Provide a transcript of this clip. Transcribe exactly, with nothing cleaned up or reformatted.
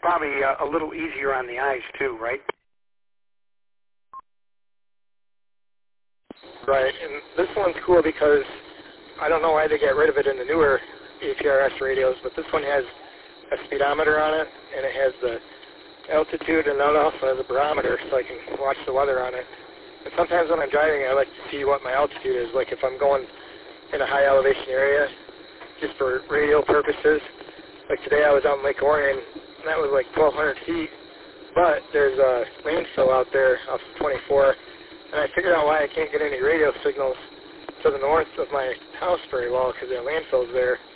probably uh, a little easier on the eyes too, right? Right, and this one's cool because I don't know why they get rid of it in the newer A P R S radios, but this one has a speedometer on it, and it has the altitude, and it also has a barometer, so I can watch the weather on it. And sometimes when I'm driving, I like to see what my altitude is, like if I'm going in a high elevation area, just for radio purposes. Like today I was out in Lake Orion, and that was like twelve hundred feet, but there's a landfill out there off twenty-four, and I figured out why I can't get any radio signals to the north of my house very well, because there are landfills there.